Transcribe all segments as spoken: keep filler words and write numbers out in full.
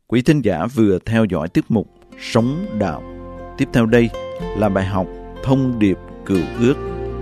Quý thính giả vừa theo dõi tiết mục Sống Đạo. Tiếp theo đây là bài học Thông điệp Cựu Ước.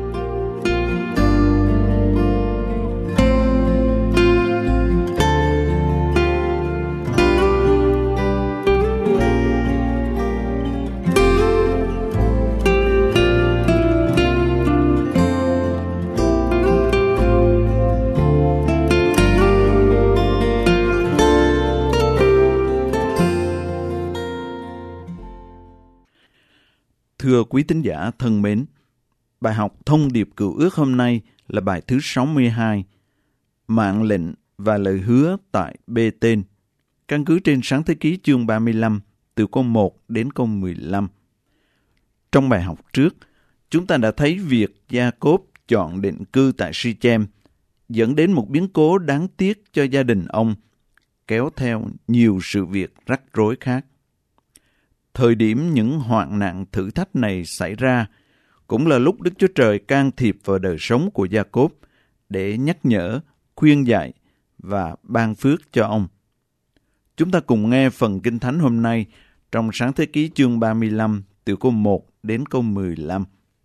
Thưa quý tín giả thân mến, bài học Thông điệp Cựu Ước hôm nay là bài thứ sáu mươi hai, Mạng lệnh và lời hứa tại Bê-tên, căn cứ trên Sáng Thế Ký chương ba mươi lăm, từ câu một đến câu mười lăm. Trong bài học trước, chúng ta đã thấy việc Gia-cốp chọn định cư tại Si-chem dẫn đến một biến cố đáng tiếc cho gia đình ông, kéo theo nhiều sự việc rắc rối khác. Thời điểm những hoạn nạn thử thách này xảy ra cũng là lúc Đức Chúa Trời can thiệp vào đời sống của Gia-cốp để nhắc nhở, khuyên dạy và ban phước cho ông. Chúng ta cùng nghe phần Kinh Thánh hôm nay trong Sáng Thế Ký chương ba mươi lăm từ câu một đến câu mười lăm.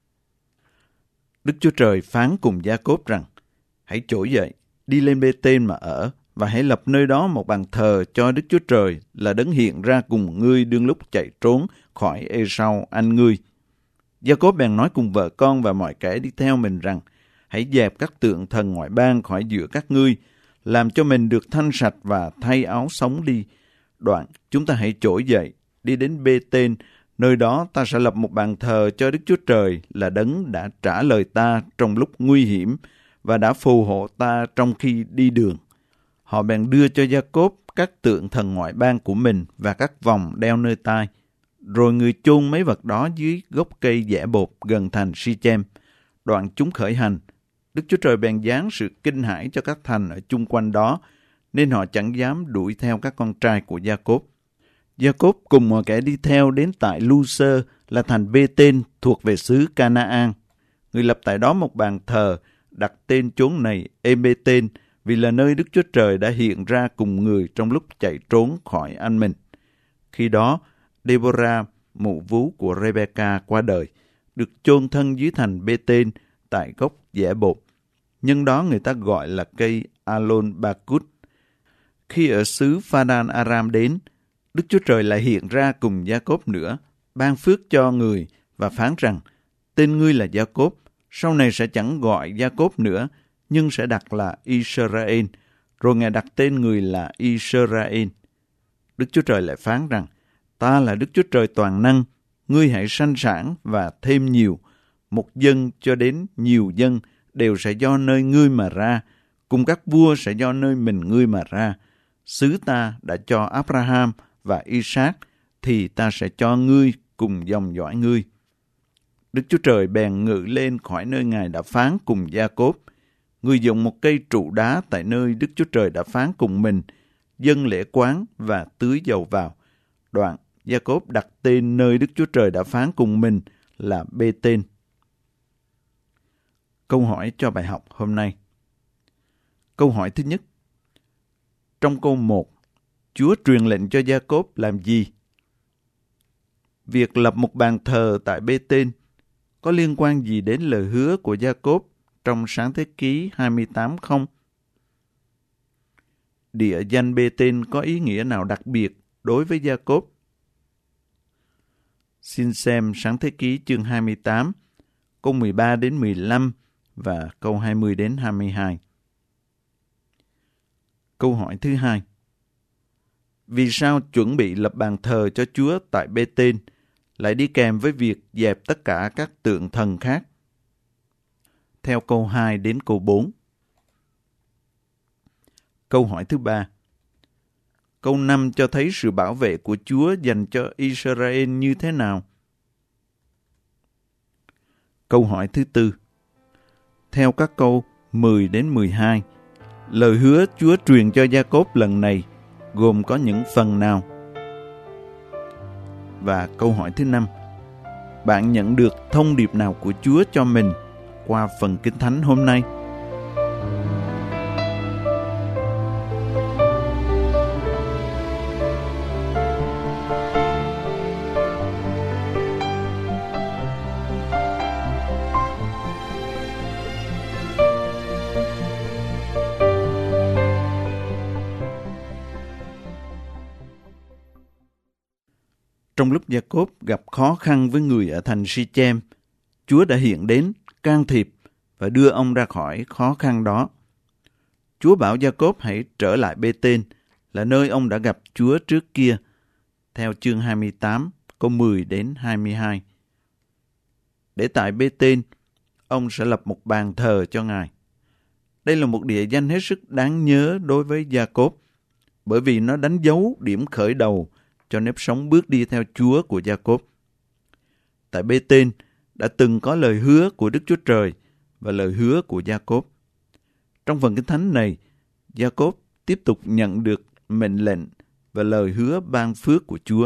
Đức Chúa Trời phán cùng Gia-cốp rằng: Hãy trỗi dậy, đi lên Bê-tên mà ở, và hãy lập nơi đó một bàn thờ cho Đức Chúa Trời là đấng hiện ra cùng ngươi đương lúc chạy trốn khỏi Ê-sau anh ngươi. Gia-cốp bèn nói cùng vợ con và mọi kẻ đi theo mình rằng: Hãy dẹp các tượng thần ngoại bang khỏi giữa các ngươi, làm cho mình được thanh sạch và thay áo sống đi. Đoạn chúng ta hãy trỗi dậy, đi đến Bê-tên, nơi đó ta sẽ lập một bàn thờ cho Đức Chúa Trời là đấng đã trả lời ta trong lúc nguy hiểm và đã phù hộ ta trong khi đi đường. Họ bèn đưa cho Gia-cốp các tượng thần ngoại bang của mình và các vòng đeo nơi tai. Rồi người chôn mấy vật đó dưới gốc cây dẻ bột gần thành Si-chem. Đoạn chúng khởi hành. Đức Chúa Trời bèn giáng sự kinh hãi cho các thành ở chung quanh đó, nên họ chẳng dám đuổi theo các con trai của Gia-cốp. Gia-cốp cùng mọi kẻ đi theo đến tại Lu-sơ là thành Bê-tên thuộc về xứ Ca-na-an. Người lập tại đó một bàn thờ, đặt tên chốn này Ê-bê-tên, vì là nơi Đức Chúa Trời đã hiện ra cùng người trong lúc chạy trốn khỏi anh mình. Khi đó, Đê-bô-ra, mụ vú của Rê-bê-ca qua đời, được chôn thân dưới thành Bê-tên tại gốc dẻ bột. Nhân đó người ta gọi là cây Alon-ba-cút. Khi ở xứ Pha-đan-a-ram đến, Đức Chúa Trời lại hiện ra cùng Gia-cốp nữa, ban phước cho người và phán rằng: Tên ngươi là Gia-cốp, sau này sẽ chẳng gọi Gia-cốp nữa, nhưng sẽ đặt là Israel. Rồi Ngài đặt tên người là Israel. Đức Chúa Trời lại phán rằng: Ta là Đức Chúa Trời toàn năng, ngươi hãy sanh sản và thêm nhiều. Một dân cho đến nhiều dân đều sẽ do nơi ngươi mà ra, cùng các vua sẽ do nơi mình ngươi mà ra. Xứ ta đã cho Abraham và Isaac, thì ta sẽ cho ngươi cùng dòng dõi ngươi. Đức Chúa Trời bèn ngự lên khỏi nơi Ngài đã phán cùng Gia-cốp. Người dùng một cây trụ đá tại nơi Đức Chúa Trời đã phán cùng mình, dâng lễ quán và tưới dầu vào. Đoạn, Gia-cốp đặt tên nơi Đức Chúa Trời đã phán cùng mình là Bê-tên. Câu hỏi cho bài học hôm nay. Câu hỏi thứ nhất. Trong câu một, Chúa truyền lệnh cho Gia-cốp làm gì? Việc lập một bàn thờ tại Bê-tên có liên quan gì đến lời hứa của Gia-cốp trong Sáng Thế Ký hai mươi tám không? Địa danh Bê-tên có ý nghĩa nào đặc biệt đối với Gia-cốp? Xin xem Sáng Thế Ký chương hai mươi tám, câu mười ba đến mười lăm và câu hai mươi đến hai mươi hai. Câu hỏi thứ hai. Vì sao chuẩn bị lập bàn thờ cho Chúa tại Bê-tên lại đi kèm với việc dẹp tất cả các tượng thần khác? Theo câu hai đến câu bốn. Câu hỏi thứ ba. Câu năm cho thấy sự bảo vệ của Chúa dành cho Israel như thế nào? Câu hỏi thứ tư. Theo các câu mười đến mười hai, lời hứa Chúa truyền cho Gia-cốp lần này gồm có những phần nào? Và câu hỏi thứ năm. Bạn nhận được thông điệp nào của Chúa cho mình qua phần Kinh Thánh hôm nay? Trong lúc Gia-cốp gặp khó khăn với người ở thành Si-chem, Chúa đã hiện đến, can thiệp và đưa ông ra khỏi khó khăn đó. Chúa bảo Gia-cốp hãy trở lại Bê-tên, là nơi ông đã gặp Chúa trước kia, theo chương hai mươi tám, câu mười đến hai mươi hai. Để tại Bê-tên, ông sẽ lập một bàn thờ cho Ngài. Đây là một địa danh hết sức đáng nhớ đối với Gia-cốp, bởi vì nó đánh dấu điểm khởi đầu cho nếp sống bước đi theo Chúa của Gia-cốp. Tại Bê-tên đã từng có lời hứa của Đức Chúa Trời và lời hứa của Gia-cốp. Trong phần Kinh Thánh này, Gia-cốp tiếp tục nhận được mệnh lệnh và lời hứa ban phước của Chúa.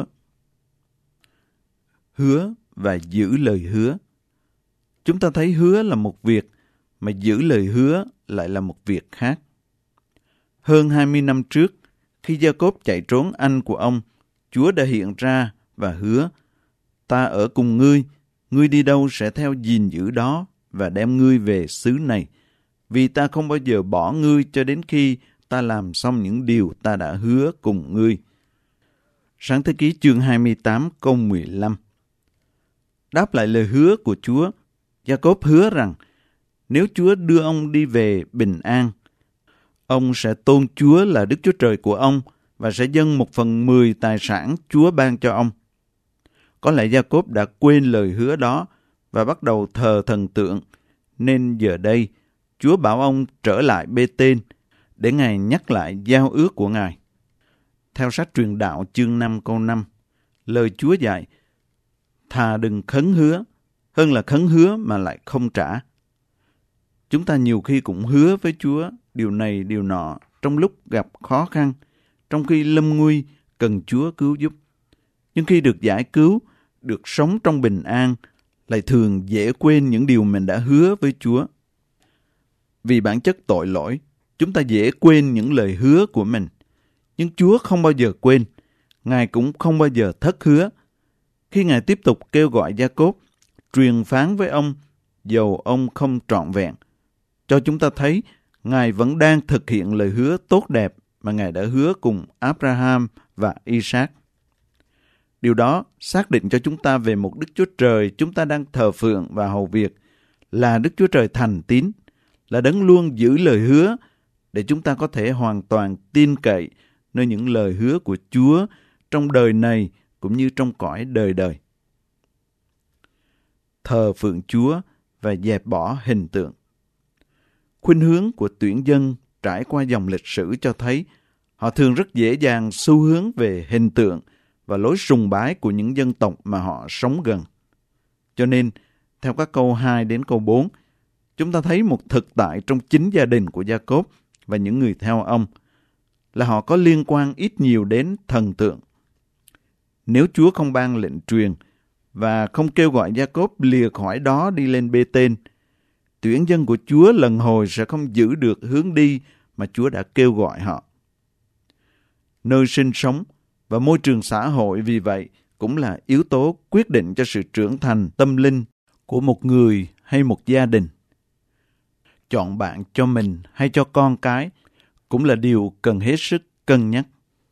Hứa và giữ lời hứa. Chúng ta thấy hứa là một việc, mà giữ lời hứa lại là một việc khác. Hơn hai mươi năm trước, khi Gia-cốp chạy trốn anh của ông, Chúa đã hiện ra và hứa, ta ở cùng ngươi, ngươi đi đâu sẽ theo gìn giữ đó và đem ngươi về xứ này, vì ta không bao giờ bỏ ngươi cho đến khi ta làm xong những điều ta đã hứa cùng ngươi. Sáng thế ký chương hai mươi tám câu mười lăm. Đáp lại lời hứa của Chúa, Gia-cốp hứa rằng nếu Chúa đưa ông đi về bình an, ông sẽ tôn Chúa là Đức Chúa Trời của ông và sẽ dâng một phần mười tài sản Chúa ban cho ông. Có lẽ Gia-cốp đã quên lời hứa đó và bắt đầu thờ thần tượng, nên giờ đây Chúa bảo ông trở lại Bê-tên để Ngài nhắc lại giao ước của Ngài. Theo sách Truyền Đạo chương năm câu năm, lời Chúa dạy, thà đừng khấn hứa, hơn là khấn hứa mà lại không trả. Chúng ta nhiều khi cũng hứa với Chúa điều này điều nọ trong lúc gặp khó khăn, trong khi lâm nguy cần Chúa cứu giúp. Nhưng khi được giải cứu, được sống trong bình an, lại thường dễ quên những điều mình đã hứa với Chúa. Vì bản chất tội lỗi, chúng ta dễ quên những lời hứa của mình. Nhưng Chúa không bao giờ quên, Ngài cũng không bao giờ thất hứa. Khi Ngài tiếp tục kêu gọi Gia-cốp, truyền phán với ông, dầu ông không trọn vẹn, cho chúng ta thấy Ngài vẫn đang thực hiện lời hứa tốt đẹp mà Ngài đã hứa cùng Abraham và Isaac. Điều đó xác định cho chúng ta về một Đức Chúa Trời chúng ta đang thờ phượng và hầu việc, là Đức Chúa Trời thành tín, là đấng luôn giữ lời hứa, để chúng ta có thể hoàn toàn tin cậy nơi những lời hứa của Chúa trong đời này cũng như trong cõi đời đời. Thờ phượng Chúa và dẹp bỏ hình tượng. Khuynh hướng của tuyển dân trải qua dòng lịch sử cho thấy họ thường rất dễ dàng xu hướng về hình tượng và lối sùng bái của những dân tộc mà họ sống gần. Cho nên, theo các câu hai đến câu bốn, chúng ta thấy một thực tại trong chính gia đình của Gia-cốp và những người theo ông, là họ có liên quan ít nhiều đến thần tượng. Nếu Chúa không ban lệnh truyền và không kêu gọi Gia-cốp lìa khỏi đó đi lên Bê-tên, tuyển dân của Chúa lần hồi sẽ không giữ được hướng đi mà Chúa đã kêu gọi họ. Nơi sinh sống và môi trường xã hội vì vậy cũng là yếu tố quyết định cho sự trưởng thành tâm linh của một người hay một gia đình. Chọn bạn cho mình hay cho con cái cũng là điều cần hết sức cân nhắc.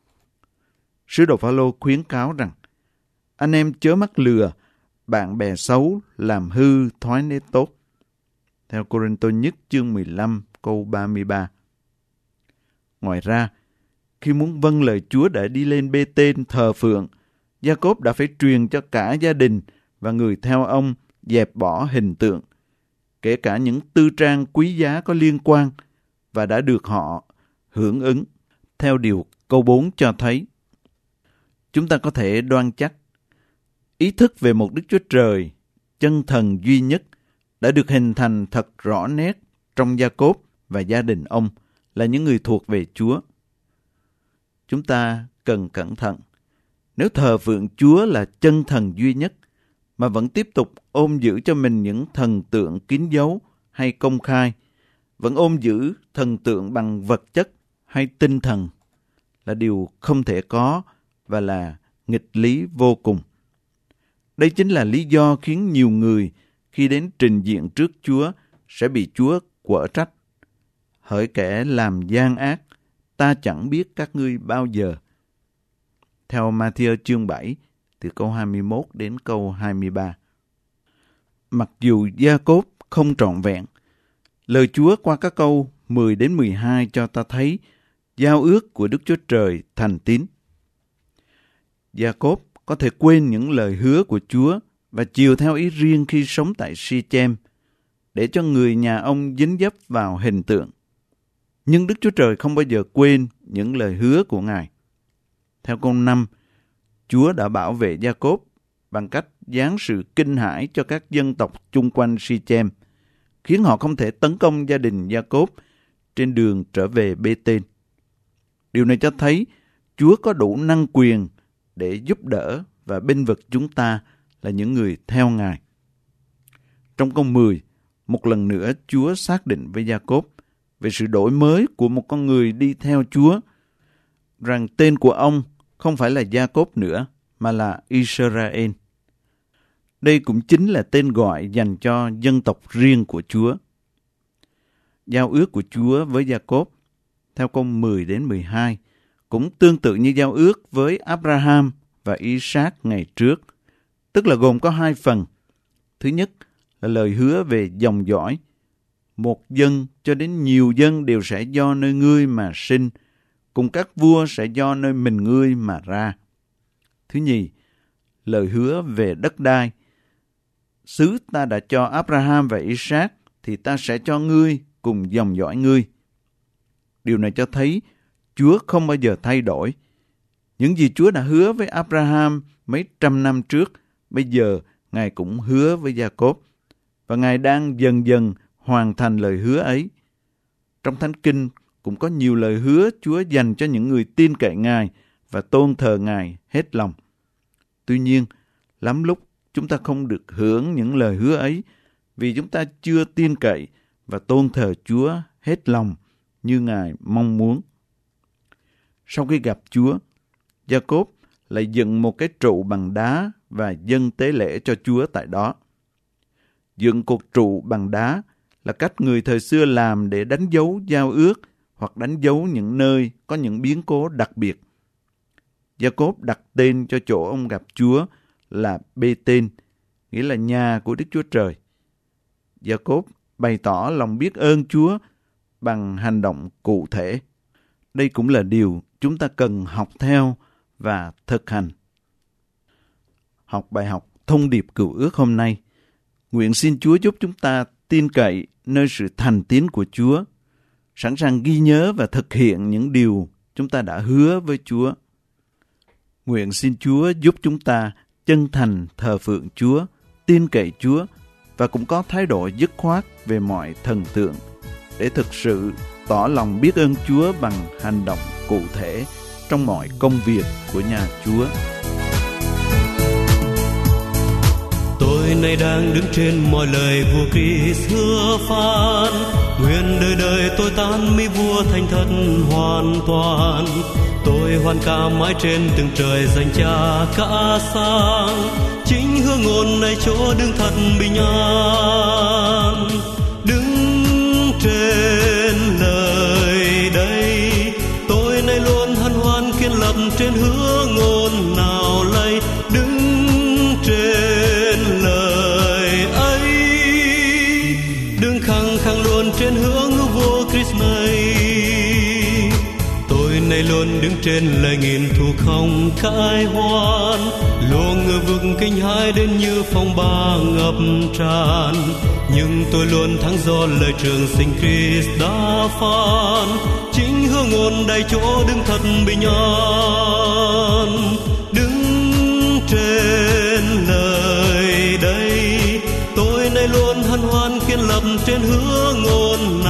Sứ đồ Phao-lô khuyến cáo rằng, anh em chớ mắc lừa, bạn bè xấu làm hư thói nết tốt. Theo Cô-rinh-tô nhất chương mười lăm câu ba mươi ba. Ngoài ra, khi muốn vâng lời Chúa để đi lên Bê-tên thờ phượng, Gia-cốp đã phải truyền cho cả gia đình và người theo ông dẹp bỏ hình tượng, kể cả những tư trang quý giá có liên quan và đã được họ hưởng ứng. Theo điều câu bốn cho thấy, chúng ta có thể đoan chắc ý thức về một Đức Chúa Trời chân thần duy nhất đã được hình thành thật rõ nét trong Gia-cốp và gia đình ông là những người thuộc về Chúa. Chúng ta cần cẩn thận. Nếu thờ phượng Chúa là chân thần duy nhất mà vẫn tiếp tục ôm giữ cho mình những thần tượng kín dấu hay công khai, vẫn ôm giữ thần tượng bằng vật chất hay tinh thần, là điều không thể có và là nghịch lý vô cùng. Đây chính là lý do khiến nhiều người khi đến trình diện trước Chúa sẽ bị Chúa quở trách. Hỡi kẻ làm gian ác, ta chẳng biết các ngươi bao giờ. Theo Ma-thi-ơ chương bảy từ câu hai mươi mốt đến câu hai mươi ba. Mặc dù Gia-cốp không trọn vẹn, lời Chúa qua các câu mười đến mười hai cho ta thấy giao ước của Đức Chúa Trời thành tín. Gia-cốp có thể quên những lời hứa của Chúa và chiều theo ý riêng khi sống tại Si-chem, để cho người nhà ông dính dấp vào hình tượng. Nhưng Đức Chúa Trời không bao giờ quên những lời hứa của Ngài. Theo câu năm, Chúa đã bảo vệ Gia-cốp bằng cách giáng sự kinh hãi cho các dân tộc chung quanh Si-chem, khiến họ không thể tấn công gia đình Gia-cốp trên đường trở về Bê-tên. Điều này cho thấy Chúa có đủ năng quyền để giúp đỡ và bênh vực chúng ta là những người theo Ngài. Trong câu mười, một lần nữa Chúa xác định với Gia-cốp về sự đổi mới của một con người đi theo Chúa, rằng tên của ông không phải là Gia-cốp nữa, mà là Israel. Đây cũng chính là tên gọi dành cho dân tộc riêng của Chúa. Giao ước của Chúa với Gia-cốp, theo câu mười đến mười hai, cũng tương tự như giao ước với Abraham và Isaac ngày trước, tức là gồm có hai phần. Thứ nhất là lời hứa về dòng dõi. Một dân cho đến nhiều dân đều sẽ do nơi ngươi mà sinh, cùng các vua sẽ do nơi mình ngươi mà ra. Thứ nhì, lời hứa về đất đai. Xứ ta đã cho Abraham và Isaac, thì ta sẽ cho ngươi cùng dòng dõi ngươi. Điều này cho thấy Chúa không bao giờ thay đổi. Những gì Chúa đã hứa với Abraham mấy trăm năm trước, bây giờ Ngài cũng hứa với Gia-cốp, và Ngài đang dần dần hoàn thành lời hứa ấy. Trong Thánh Kinh cũng có nhiều lời hứa Chúa dành cho những người tin cậy Ngài và tôn thờ Ngài hết lòng. Tuy nhiên, lắm lúc chúng ta không được hưởng những lời hứa ấy vì chúng ta chưa tin cậy và tôn thờ Chúa hết lòng như Ngài mong muốn. Sau khi gặp Chúa, Gia-cốp lại dựng một cái trụ bằng đá và dâng tế lễ cho Chúa tại đó. Dựng cột trụ bằng đá là cách người thời xưa làm để đánh dấu giao ước hoặc đánh dấu những nơi có những biến cố đặc biệt. Gia-cốp đặt tên cho chỗ ông gặp Chúa là Bê-tên, nghĩa là nhà của Đức Chúa Trời. Gia-cốp bày tỏ lòng biết ơn Chúa bằng hành động cụ thể. Đây cũng là điều chúng ta cần học theo và thực hành. Học bài học thông điệp cựu ước hôm nay, nguyện xin Chúa giúp chúng ta tin cậy nơi sự thành tín của Chúa, sẵn sàng ghi nhớ và thực hiện những điều chúng ta đã hứa với Chúa. Nguyện xin Chúa giúp chúng ta chân thành thờ phượng Chúa, tin cậy Chúa và cũng có thái độ dứt khoát về mọi thần tượng để thực sự tỏ lòng biết ơn Chúa bằng hành động cụ thể trong mọi công việc của nhà Chúa. Tôi nay đang đứng trên mọi lời vua Christ hứa phán, nguyện đời đời tôi tan mỹ vua thành thật hoàn toàn. Tôi hoan ca mãi trên từng trời dành Cha cả sáng, chính hương ngôn này chỗ đứng thật bình an. Đứng trên lời đây, tôi nay luôn hân hoan kiên lập trên hứa ngôn nào lây. Đứng trên lời ấy, đứng khăng khăng luôn trên hướng vua Christ này. Tôi nay luôn đứng trên lời nghìn thù không cãi hoan, luôn ngư vực kinh hãi đến như phong ba ngập tràn. Nhưng tôi luôn thắng do lời trường sinh Christ đã phán, chính hương ngôn đầy chỗ đứng thật bình an. Đứng trên lời đây, tôi nay luôn hân hoan kiên lập trên hứa ngôn